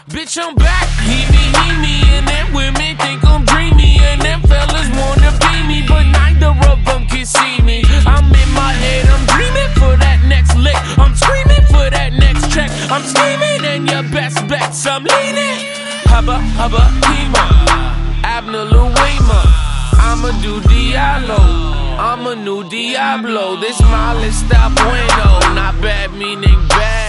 Bitch, I'm back. He me, and them women think I'm dreamy, and them fellas wanna be me, but neither of them can see me. I'm in my head, I'm dreaming for that next lick. I'm screaming for that next check. I'm scheming, and your best bets I'm leaning. Hubba, Hema, Abner Louima. I'ma do Diallo. I'm a new Diablo. This mal está bueno, not bad meaning bad.